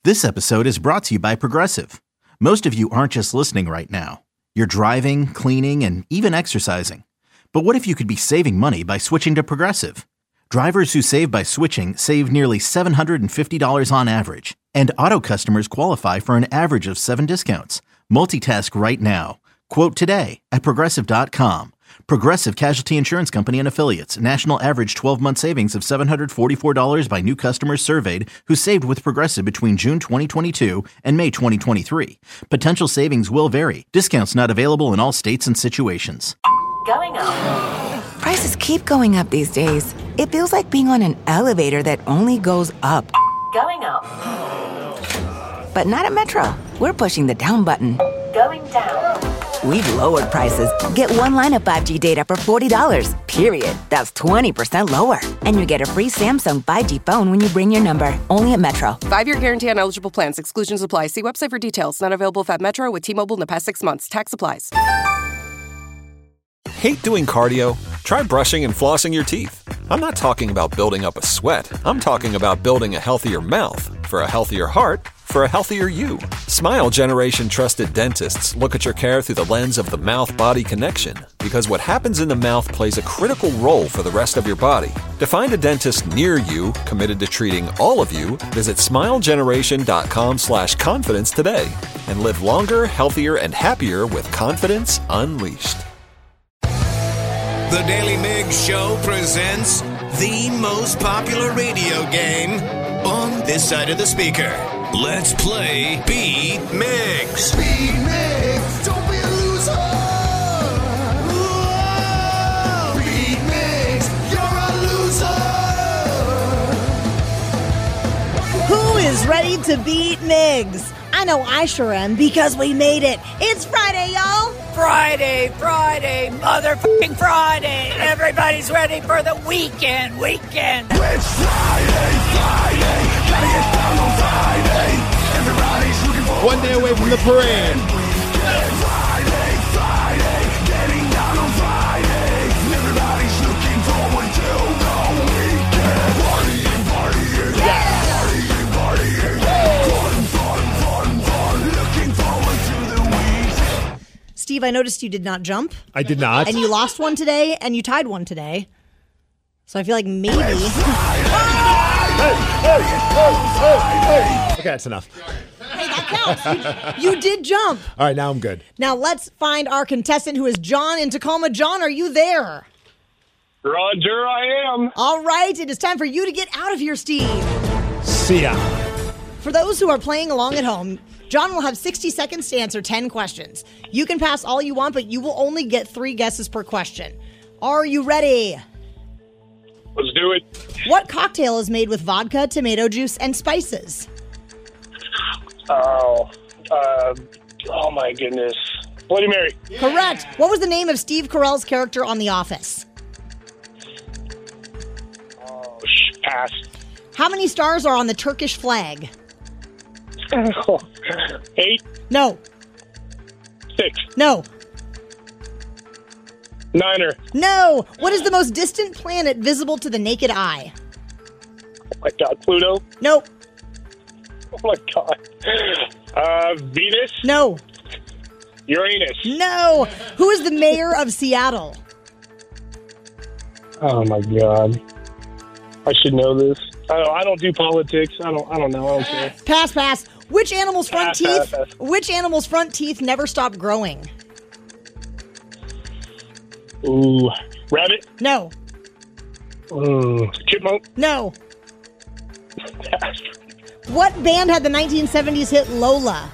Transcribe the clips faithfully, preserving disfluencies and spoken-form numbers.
This episode is brought to you by Progressive. Most of you aren't just listening right now. You're driving, cleaning, and even exercising. But what if you could be saving money by switching to Progressive? Drivers who save by switching save nearly seven hundred fifty dollars on average. And auto customers qualify for an average of seven discounts. Multitask right now. Quote today at Progressive dot com. Progressive Casualty Insurance Company and Affiliates. National average twelve-month savings of seven hundred forty-four dollars by new customers surveyed who saved with Progressive between June twenty twenty-two and May twenty twenty-three. Potential savings will vary. Discounts not available in all states and situations. Going up. Prices keep going up these days. It feels like being on an elevator that only goes up. Going up. But not at Metro. We're pushing the down button. Going down. We've lowered prices. Get one line of five G data for forty dollars, period. That's twenty percent lower. And you get a free Samsung five G phone when you bring your number. Only at Metro. Five-year guarantee on eligible plans. Exclusions apply. See website for details. Not available at Metro with T-Mobile in the past six months. Tax applies. Hate doing cardio? Try brushing and flossing your teeth. I'm not talking about building up a sweat. I'm talking about building a healthier mouth. For a healthier heart, for a healthier you. Smile Generation trusted dentists look at your care through the lens of the mouth-body connection, because what happens in the mouth plays a critical role for the rest of your body. To find a dentist near you committed to treating all of you, visit smilegeneration.com slash confidence today and live longer, healthier, and happier with confidence unleashed. The Daily Migs Show presents the most popular radio game on this side of the speaker. Let's play Beat Migs. Beat Migs, don't be a loser. Whoa. Beat Migs, you're a loser. Who is ready to beat Migs? I know I sure am, because we made it. It's Friday, y'all. Friday, Friday, motherfucking Friday. Everybody's ready for the weekend, weekend. It's Friday, Friday. Gotta get down on Friday. Everybody's looking for one day away from the parade. It's Friday, Friday. Getting down on Friday. Everybody's looking forward to the weekend. Partying, partying. Yeah. Partying, partying. Fun, fun, fun, fun. Looking forward to the weekend. Steve, I noticed you did not jump. I did not. And you lost one today, and you tied one today. So I feel like maybe... Hey, hey, hey, hey. Okay, that's enough. Hey, that counts. You, you did jump. All right, now I'm good. Now let's find our contestant, who is John in Tacoma. John, are you there? Roger, I am. All right, it is time for you to get out of here, Steve. See ya. For those who are playing along at home, John will have sixty seconds to answer ten questions. You can pass all you want, but you will only get three guesses per question. Are you ready? Let's do it. What cocktail is made with vodka, tomato juice, and spices? Oh, uh, oh my goodness. Bloody Mary. Yeah. Correct. What was the name of Steve Carell's character on The Office? Oh, sh- pass. How many stars are on the Turkish flag? Eight. No. Six. No. Niner. No. What is the most distant planet visible to the naked eye? Oh my God, Pluto. Nope. Oh my God. Uh, Venus. No. Uranus. No. Who is the mayor of Seattle? Oh my God. I should know this. I don't, I don't do politics. I don't. I don't know. I don't care. Pass, pass. Which animal's front Pass, teeth? pass, pass. Which animal's front teeth never stop growing? Ooh, rabbit. No. Ooh, chipmunk. No. Pass. What band had the nineteen seventies hit Lola?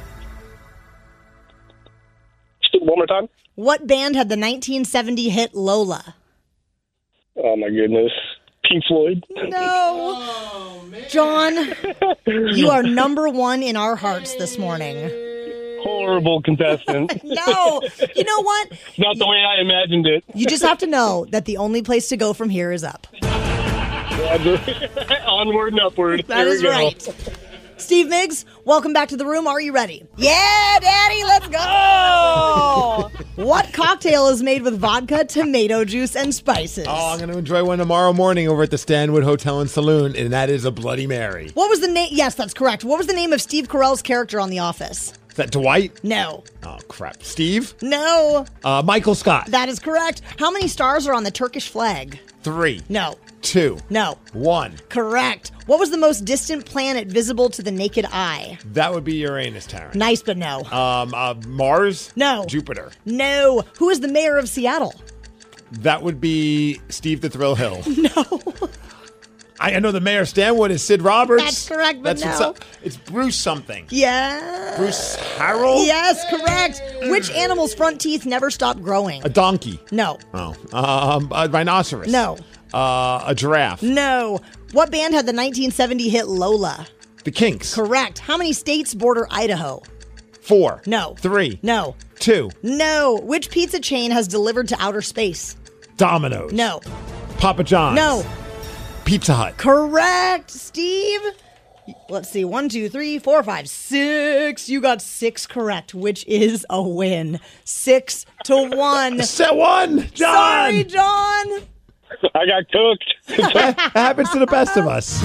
One more time. What band had the nineteen seventy hit Lola? Oh my goodness. Pink Floyd. No. Oh, John, you are number one in our hearts this morning. Horrible contestant. No. You know what? Not the way I imagined it. You just have to know that the only place to go from here is up. Onward and upward. That There is we go. right. Steve Miggs, welcome back to the room. Are you ready? Yeah, Daddy, let's go. What cocktail is made with vodka, tomato juice, and spices? Oh, I'm going to enjoy one tomorrow morning over at the Stanwood Hotel and Saloon, and that is a Bloody Mary. What was the name? Yes, that's correct. What was the name of Steve Carell's character on The Office? Is that Dwight? No. Oh, crap. Steve? No. Uh, Michael Scott. That is correct. How many stars are on the Turkish flag? Three. No. Two. No. One. Correct. What was the most distant planet visible to the naked eye? That would be Uranus, Taryn. Nice, but no. Um, uh, Mars? No. Jupiter? No. Who is the mayor of Seattle? That would be Steve the Thrill Hill. No. I, I know the mayor of Stanwood is Sid Roberts. That's correct, but That's no. what's up. It's Bruce something. Yeah. Bruce Harrell? Yes, correct. Which animal's front teeth never stop growing? A donkey. No. Oh. Um, a rhinoceros. No. Uh, a giraffe. No. What band had the nineteen seventy hit Lola? The Kinks. Correct. How many states border Idaho? Four. No. Three. No. Two. No. Which pizza chain has delivered to outer space? Domino's. No. Papa John's. No. Pizza Hut. Correct, Steve. Let's see. One, two, three, four, five, six. You got six correct, which is a win. Six to one. Set one, John. Sorry, John. I got cooked. That happens to the best of us.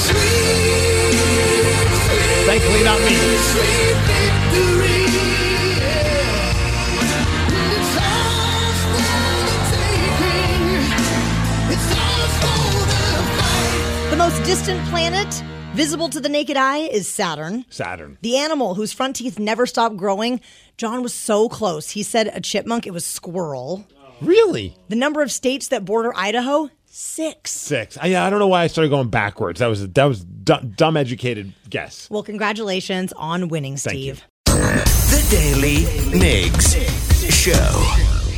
Thankfully, not me. The most distant planet visible to the naked eye is Saturn. Saturn. The animal whose front teeth never stop growing. John was so close. He said a chipmunk. It was squirrel. Really? The number of states that border Idaho, six. Six. I, yeah, I don't know why I started going backwards. That was that was dumb, dumb educated guess. Well, congratulations on winning, Thank Steve. you. The Daily Migs Show.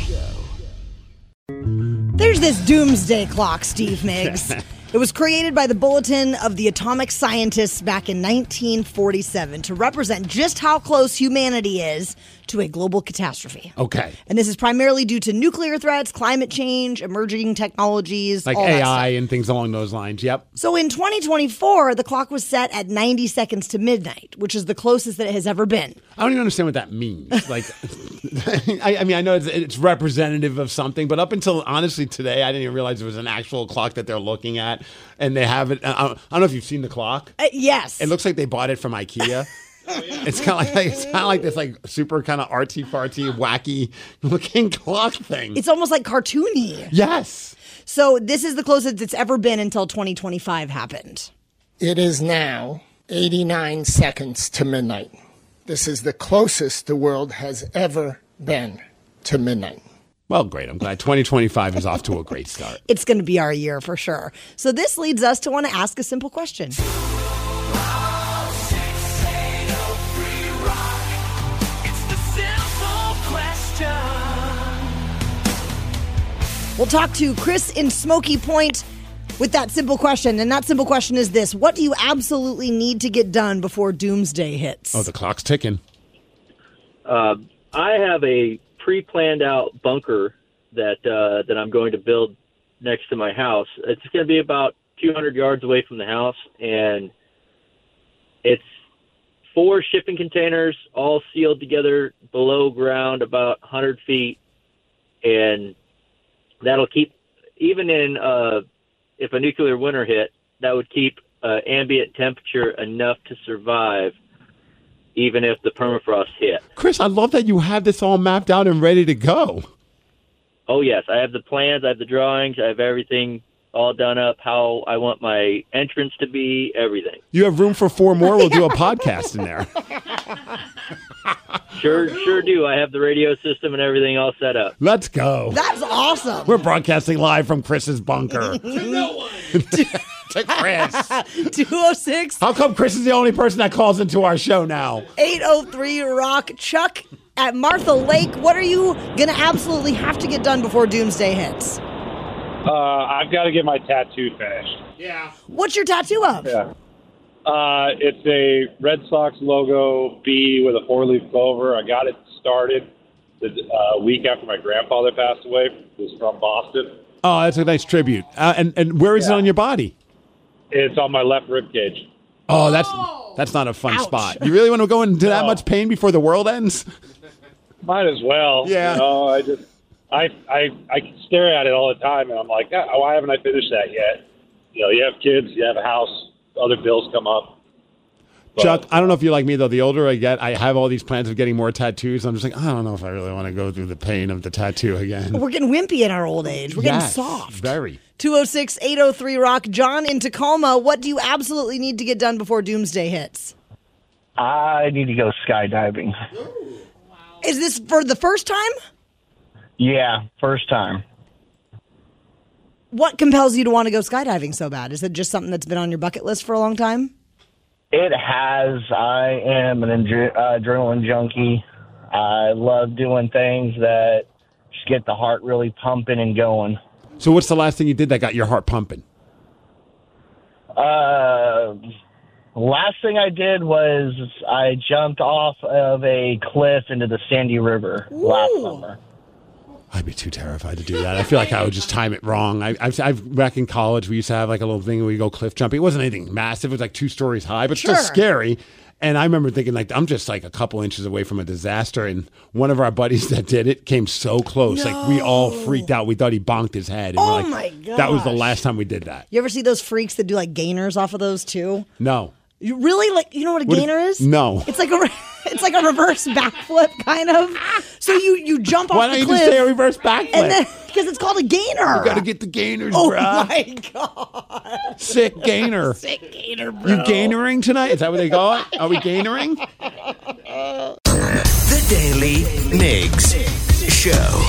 There's this doomsday clock, Steve Miggs. It was created by the Bulletin of the Atomic Scientists back in nineteen forty-seven to represent just how close humanity is to a global catastrophe. Okay. And this is primarily due to nuclear threats, climate change, emerging technologies, Like all that A I stuff. and things along those lines. Yep. So in twenty twenty-four, the clock was set at ninety seconds to midnight, which is the closest that it has ever been. I don't even understand what that means. Like, I, I mean, I know it's, it's representative of something, but up until honestly today, I didn't even realize there was an actual clock that they're looking at, and they have it. I don't, I don't know if you've seen the clock. Uh, yes. It looks like they bought it from IKEA. Oh, yeah. It's kind of like it's kind of like this like super kind of artsy fartsy wacky looking clock thing. It's almost like cartoony. Yes. So this is the closest it's ever been until twenty twenty-five happened. It is now eighty-nine seconds to midnight. This is the closest the world has ever been to midnight. Well, great. I'm glad twenty twenty-five is off to a great start. It's going to be our year for sure. So this leads us to want to ask a simple question. We'll talk to Chris in Smoky Point with that simple question. And that simple question is this. What do you absolutely need to get done before doomsday hits? Oh, the clock's ticking. Uh, I have a pre-planned out bunker that uh, that I'm going to build next to my house. It's going to be about two hundred yards away from the house, and it's four shipping containers all sealed together below ground about one hundred feet, and that'll keep, even in uh, if a nuclear winter hit, that would keep uh, ambient temperature enough to survive even if the permafrost hit. Chris, I love that you have this all mapped out and ready to go. Oh, yes. I have the plans. I have the drawings. I have everything all done up, how I want my entrance to be, everything. You have room for four more. We'll do a podcast in there. Sure, sure do. I have the radio system and everything all set up. Let's go. That's awesome. We're broadcasting live from Chris's bunker. To Chris. two oh six How come Chris is the only person that calls into our show now? eight oh three Rock. Chuck at Martha Lake, what are you going to absolutely have to get done before doomsday hits? Uh, I've got to get my tattoo finished. Yeah. What's your tattoo of? Yeah. Uh, it's a Red Sox logo B with a four-leaf clover. I got it started the uh, week after my grandfather passed away. He was from Boston. Oh, that's a nice tribute. Uh, and, and where is Yeah. it on your body? It's on my left rib cage. Oh, that's That's not a fun Ouch. spot. You really want to go into that No. much pain before the world ends? Might as well. Yeah. You know, I just, I, I, I can stare at it all the time, and I'm like, "God, why haven't I finished that yet? You know, you have kids, you have a house, other bills come up. But, Chuck, I don't know if you're like me, though. The older I get, I have all these plans of getting more tattoos. I'm just like, I don't know if I really want to go through the pain of the tattoo again. We're getting wimpy in our old age. We're getting Yes, soft. Very. two oh six, eight oh three, rock. John in Tacoma, what do you absolutely need to get done before doomsday hits? I need to go skydiving. Is this for the first time? Yeah, first time. What compels you to want to go skydiving so bad? Is it just something that's been on your bucket list for a long time? It has. I am an adre- uh, adrenaline junkie. I love doing things that just get the heart really pumping and going. So what's the last thing you did that got your heart pumping? Uh, last thing I did was I jumped off of a cliff into the Sandy River last summer. I'd be too terrified to do that. I feel like I would just time it wrong. I, I've, I've back in college, we used to have like a little thing where we go cliff jumping. It wasn't anything massive. It was like two stories high, but Sure. still scary. And I remember thinking, like, I'm just like a couple inches away from a disaster. And one of our buddies that did it came so close. Like, we all freaked out. We thought he bonked his head. And Oh, we're like, my that was the gosh. last time we did that. You ever see those freaks that do like gainers off of those too? No. You really like? You know what a What is- gainer is? No. It's like a re- it's like a reverse backflip kind of. So you you jump off Why the don't you cliff just say a reverse backflip? and then because it's called a gainer. You got to get the gainers, Oh bruh. my god! Sick gainer. Sick gainer, bro. You gainering tonight? Is that what they call it? Are we gainering? The Daily Migs Show.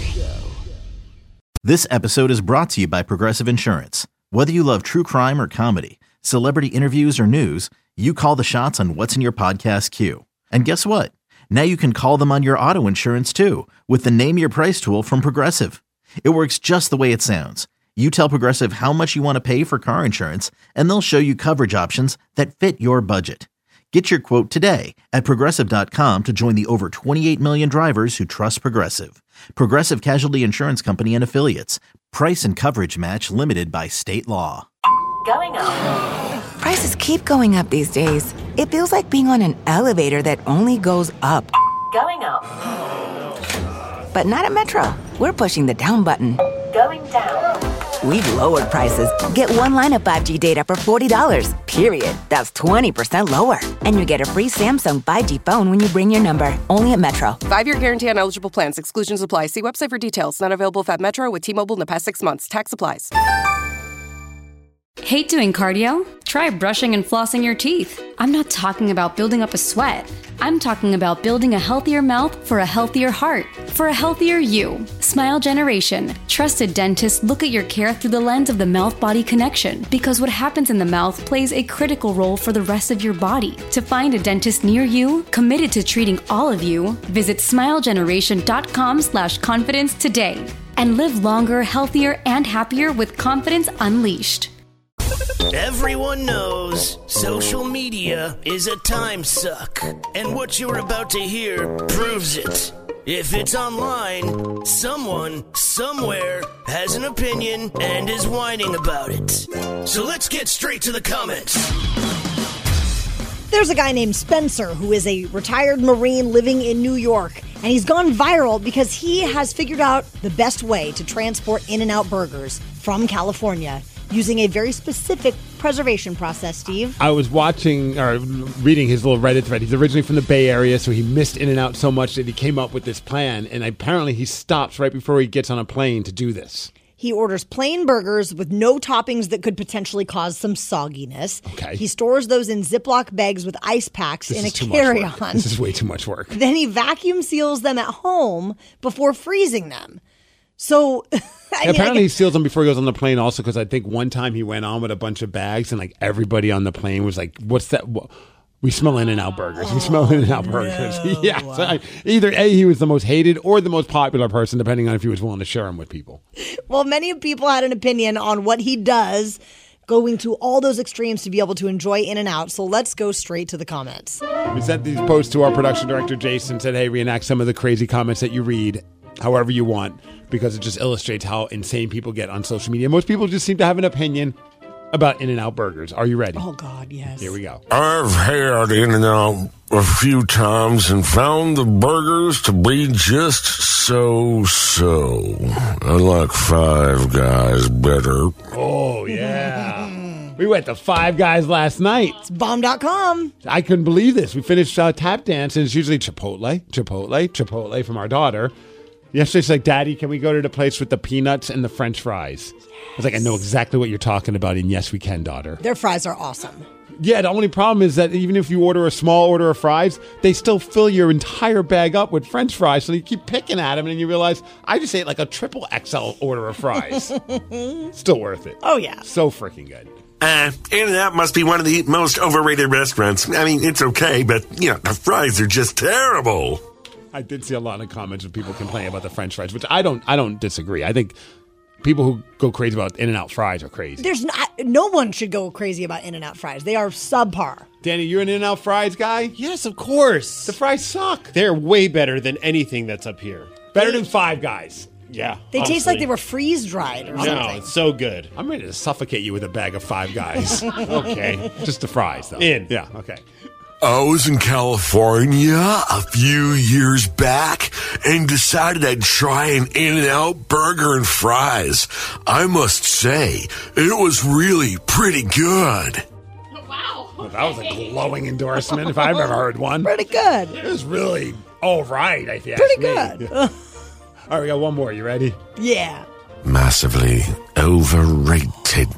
This episode is brought to you by Progressive Insurance. Whether you love true crime or comedy, celebrity interviews or news, you call the shots on what's in your podcast queue. And guess what? Now you can call them on your auto insurance too with the Name Your Price tool from Progressive. It works just the way it sounds. You tell Progressive how much you want to pay for car insurance, and they'll show you coverage options that fit your budget. Get your quote today at Progressive dot com to join the over twenty-eight million drivers who trust Progressive. Progressive Casualty Insurance Company and Affiliates. Price and coverage match limited by state law. Going up. Prices keep going up these days. It feels like being on an elevator that only goes up. Going up. But not at Metro. We're pushing the down button. Going down. We've lowered prices. Get one line of five G data for forty dollars, period. That's twenty percent lower. And you get a free Samsung five G phone when you bring your number. Only at Metro. Five-year guarantee on eligible plans. Exclusions apply. See website for details. Not available if at Metro with T-Mobile in the past six months. Tax applies. Hate doing cardio? Try brushing and flossing your teeth. I'm not talking about building up a sweat. I'm talking about building a healthier mouth for a healthier heart, for a healthier you. Smile Generation. Trusted dentists look at your care through the lens of the mouth-body connection because what happens in the mouth plays a critical role for the rest of your body. To find a dentist near you, committed to treating all of you, visit smilegeneration.com slash confidence today and live longer, healthier, and happier with confidence unleashed. Everyone knows social media is a time suck, and what you're about to hear proves it. If it's online, someone, somewhere, has an opinion and is whining about it. So let's get straight to the comments. There's a guy named Spencer who is a retired Marine living in New York, and he's gone viral because he has figured out the best way to transport In-N-Out burgers from California using a very specific preservation process, Steve. I was watching or reading his little Reddit thread. He's originally from the Bay Area, so he missed In-N-Out so much that he came up with this plan, and apparently he stops right before he gets on a plane to do this. He orders plain burgers with no toppings that could potentially cause some sogginess. Okay. He stores those in Ziploc bags with ice packs This in a is too much work. carry-on. This is way too much work. Then he vacuum seals them at home before freezing them. So, I mean, Apparently I he seals them before he goes on the plane also because I think one time he went on with a bunch of bags and like everybody on the plane was like, what's that? What? We smell In-N-Out burgers. We smell In-N-Out burgers. yeah. So I, either A, he was the most hated or the most popular person, depending on if he was willing to share them with people. Well, many people had an opinion on what he does, going to all those extremes to be able to enjoy In-N-Out. So let's go straight to the comments. We sent these posts to our production director, Jason, said, hey, reenact some of the crazy comments that you read however you want, because it just illustrates how insane people get on social media. Most people just seem to have an opinion. about In-N-Out burgers. Are you ready? Oh, God, yes. Here we go. I've had In-N-Out a few times and found the burgers to be just so-so. I like Five Guys better. Oh, yeah. We went to Five Guys last night. It's bomb dot com. I couldn't believe this. We finished uh, tap dance, and it's usually Chipotle, Chipotle, Chipotle from our daughter. Yesterday, she's like, Daddy, can we go to the place with the peanuts and the French fries? Yes. I was like, I know exactly what you're talking about, and yes, we can, daughter. Their fries are awesome. Yeah, the only problem is that even if you order a small order of fries, they still fill your entire bag up with French fries, so you keep picking at them, and you realize, I just ate like a triple X L order of fries. Still worth it. Oh, yeah. So freaking good. Uh, In-N-Out must be one of the most overrated restaurants. I mean, it's okay, but, you know, the fries are just terrible. I did see a lot of comments of people complaining about the French fries, which I don't I don't disagree. I think people who go crazy about In-N-Out fries are crazy. There's not, no one should go crazy about In-N-Out fries. They are subpar. Danny, you're an In-N-Out fries guy? Yes, of course. The fries suck. They're way better than anything that's up here. Better than Five Guys. Yeah. They honestly. taste like they were freeze-dried or no, something. No, it's so good. I'm ready to suffocate you with a bag of Five Guys. Okay. Just the fries, though. In. Yeah, okay. I was in California a few years back and decided I'd try an In-N-Out burger and fries. I must say, it was really pretty good. Well, that was a glowing endorsement, if I've ever heard one. Pretty good. It was really all right, I think. Pretty good. Yeah. All right, we got one more. You ready? Yeah. Massively overrated.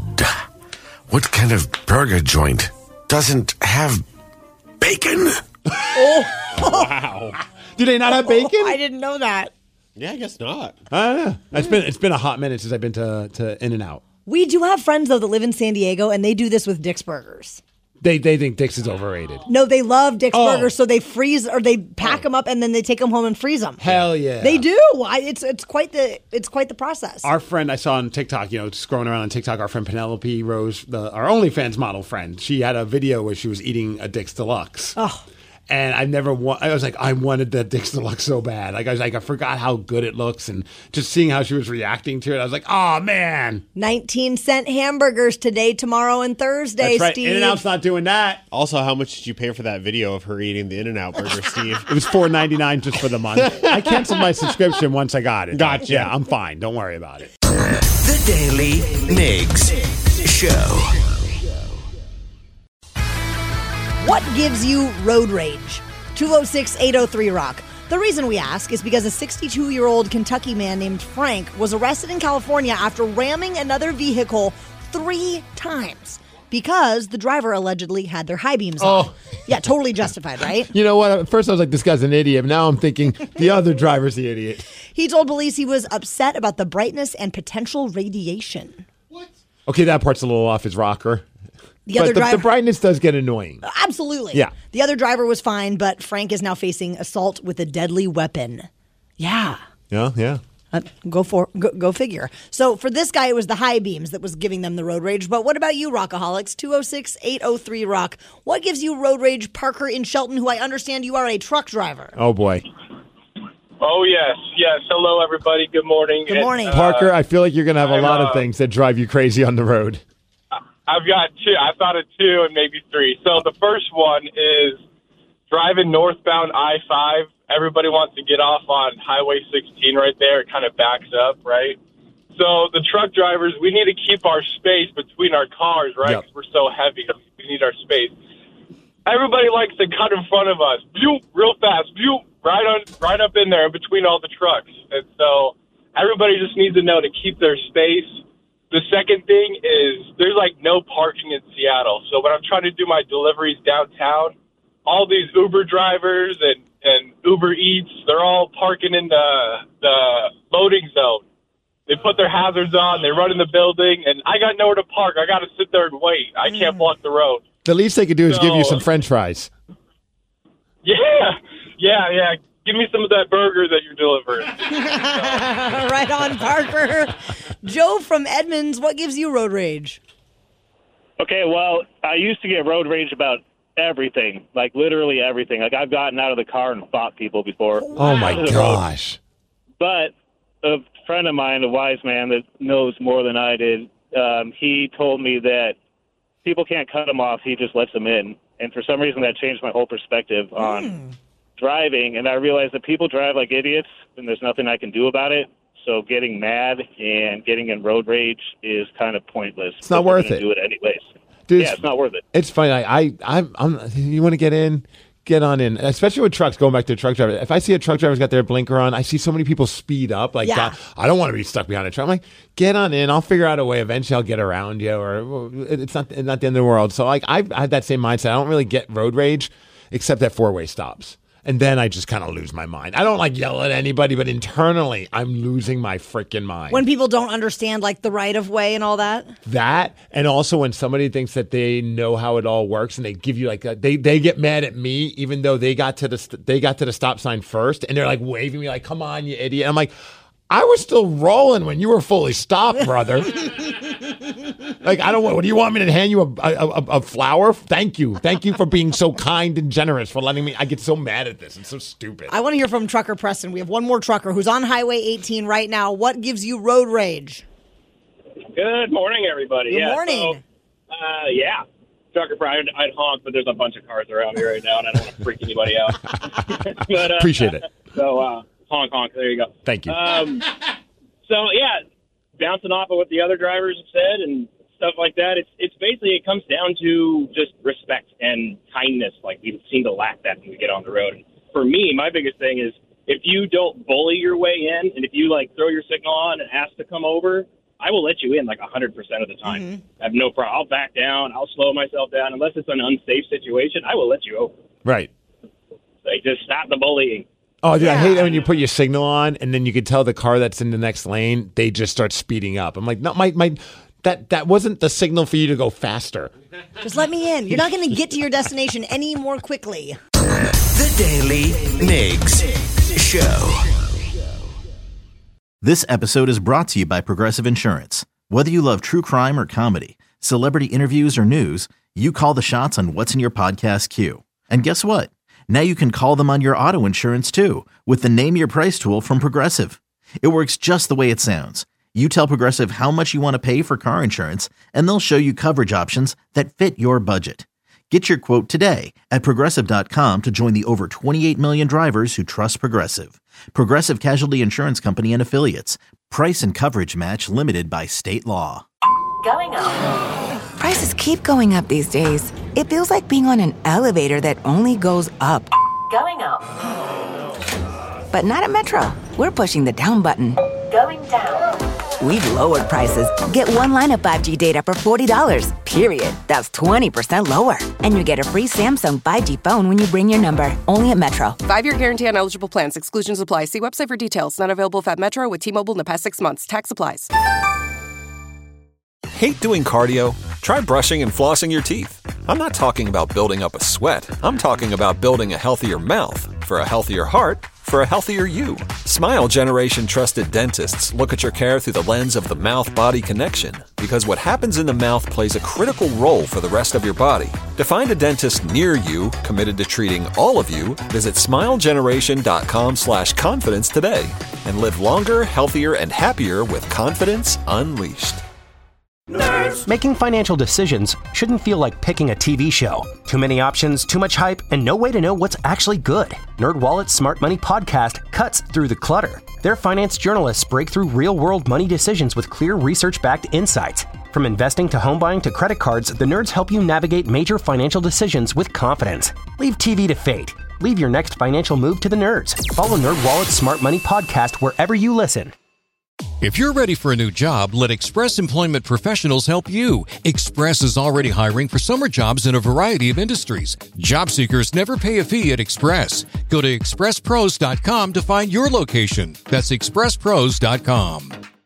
What kind of burger joint doesn't have bacon? Oh. Wow. Do they not have bacon? I didn't know that. Yeah, I guess not. I don't know. It's been, it's been a hot minute since I've been to, to In-N-Out. We do have friends, though, that live in San Diego, and they do this with Dick's Burgers. They they think Dick's is overrated. No, they love Dick's Oh. Burgers, so they freeze or they pack them up and then they take them home and freeze them. Hell yeah. They do. I, it's it's quite the it's quite the process. Our friend I saw on TikTok, you know, scrolling around on TikTok, our friend Penelope Rose, the, our OnlyFans model friend, she had a video where she was eating a Dick's Deluxe. Oh. And I've never, wa- I was like, I wanted that Dick's Deluxe so bad. Like, I was like, I forgot how good it looks. And just seeing how she was reacting to it, I was like, oh, man. nineteen cent hamburgers today, tomorrow, and Thursday, That's right. Steve. In-N-Out's not doing that. Also, how much did you pay for that video of her eating the In-N-Out burger, Steve? It was four ninety-nine just for the month. I canceled my subscription once I got it. Gotcha. Yeah, I'm fine. Don't worry about it. The Daily Migs Show. What gives you road rage? two oh six, eight oh three, rock. The reason we ask is because a sixty-two-year-old Kentucky man named Frank was arrested in California after ramming another vehicle three times because the driver allegedly had their high beams on. Oh. Yeah, totally justified, right? You know what? At first I was like, this guy's an idiot. But now I'm thinking the other driver's the idiot. He told police he was upset about the brightness and potential radiation. Okay, that part's a little off his rocker. The but other the, driver, the brightness does get annoying. Absolutely. Yeah. The other driver was fine, but Frank is now facing assault with a deadly weapon. Yeah. Yeah, yeah. Uh, go for go, go figure. So for this guy, it was the high beams that was giving them the road rage. But what about you, Rockaholics? two oh six, eight oh three, rock. What gives you road rage? Parker in Shelton, who I understand you are a truck driver. Oh, boy. Oh, yes. Yes. Hello, everybody. Good morning. Good morning. And, uh, Parker, I feel like you're going to have a I'm, lot uh, of things that drive you crazy on the road. I've got two. I thought of two and maybe three. So the first one is driving northbound I five. Everybody wants to get off on Highway sixteen right there. It kind of backs up, right? So the truck drivers, we need to keep our space between our cars, right? Yep. 'Cause we're so heavy. We need our space. Everybody likes to cut in front of us, Pew, real fast, Pew, right on, right up in there, in between all the trucks. And so everybody just needs to know to keep their space. The second thing is there's like no parking in Seattle. So when I'm trying to do my deliveries downtown, all these Uber drivers and, and Uber Eats, they're all parking in the the loading zone. They put their hazards on, they run in the building, and I got nowhere to park. I got to sit there and wait. I can't block the road. The least they could do is So- give you some French fries. Yeah, yeah, yeah. Give me some of that burger that you're delivering. Right on, Parker. Joe from Edmonds, what gives you road rage? Okay, well, I used to get road rage about everything, like literally everything. Like I've gotten out of the car and fought people before. Oh, my gosh. But a friend of mine, a wise man that knows more than I did, um, he told me that people can't cut him off. He just lets them in. And for some reason, that changed my whole perspective on mm. driving. And I realized that people drive like idiots, and there's nothing I can do about it. So getting mad and getting in road rage is kind of pointless. It's not worth it. Do it anyways. Dude, yeah, it's not worth it. It's funny. I, I, I'm, I'm, you want to get in? Get on in, especially with trucks. Going back to truck drivers, if I see a truck driver's got their blinker on, I see so many people speed up. Like, Yeah. God, I don't want to be stuck behind a truck. I'm like, get on in. I'll figure out a way. Eventually, I'll get around you, or well, it's not it's not the end of the world. So, like, I've had that same mindset. I don't really get road rage, except at four way stops, and then I just kind of lose my mind. I don't like yell at anybody, but internally, I'm losing my freaking mind. When people don't understand like the right of way and all that. That, and also when somebody thinks that they know how it all works, and they give you like a, they they get mad at me even though they got to the st- they got to the stop sign first, and they're like waving me like, "Come on, you idiot!" I'm like, I was still rolling when you were fully stopped, brother. Like, I don't want. What do you want me to hand you a, a, a, a flower? Thank you, thank you for being so kind and generous for letting me. I get so mad at this. It's so stupid. I want to hear from Trucker Preston. We have one more trucker who's on Highway eighteen right now. What gives you road rage? Good morning, everybody. Good yeah, morning. So, uh, yeah, trucker Friday. I'd, I'd honk, but there's a bunch of cars around here right now, and I don't want to freak anybody out. but, uh, Appreciate it. So uh, honk, honk. There you go. Thank you. Um, so yeah, bouncing off of what the other drivers have said and stuff like that. It's it's basically it comes down to just respect and kindness. Like we seem to lack that when we get on the road. And for me, my biggest thing is if you don't bully your way in, and if you like throw your signal on and ask to come over, I will let you in like one hundred percent of the time. Mm-hmm. I have no problem. I'll back down. I'll slow myself down. Unless it's an unsafe situation, I will let you over. Right. Like, just stop the bullying. Oh, dude, yeah. I hate it when you put your signal on, and then you can tell the car that's in the next lane, they just start speeding up. I'm like, no, my my, that that wasn't the signal for you to go faster. Just let me in. You're not going to get to your destination any more quickly. The Daily Migs Show. This episode is brought to you by Progressive Insurance. Whether you love true crime or comedy, celebrity interviews or news, you call the shots on what's in your podcast queue. And guess what? Now you can call them on your auto insurance too with the Name Your Price tool from Progressive. It works just the way it sounds. You tell Progressive how much you want to pay for car insurance, and they'll show you coverage options that fit your budget. Get your quote today at Progressive dot com to join the over twenty-eight million drivers who trust Progressive. Progressive Casualty Insurance Company and Affiliates. Price and coverage match limited by state law. Going up. Prices keep going up these days. It feels like being on an elevator that only goes up. Going up. But not at Metro. We're pushing the down button. Going down. We've lowered prices. Get one line of five G data for forty dollars, period. That's twenty percent lower. And you get a free Samsung five G phone when you bring your number. Only at Metro. Five-year guarantee on eligible plans. Exclusions apply. See website for details. Not available at Metro with T-Mobile in the past six months. Tax applies. Hate doing cardio? Try brushing and flossing your teeth. I'm not talking about building up a sweat. I'm talking about building a healthier mouth. For a healthier heart, for a healthier you. Smile Generation trusted dentists look at your care through the lens of the mouth-body connection, because what happens in the mouth plays a critical role for the rest of your body. To find a dentist near you committed to treating all of you, visit smilegeneration.com slash confidence today and live longer, healthier, and happier with confidence unleashed. Nerds. Making financial decisions shouldn't feel like picking a T V show. Too many options, too much hype, and no way to know what's actually good. NerdWallet's Smart Money Podcast cuts through the clutter. Their finance journalists break through real-world money decisions with clear research-backed insights. From investing to home buying to credit cards, the nerds help you navigate major financial decisions with confidence. Leave T V to fate. Leave your next financial move to the nerds. Follow NerdWallet's Smart Money Podcast wherever you listen. If you're ready for a new job, let Express Employment Professionals help you. Express is already hiring for summer jobs in a variety of industries. Job seekers never pay a fee at Express. Go to express pros dot com to find your location. That's express pros dot com.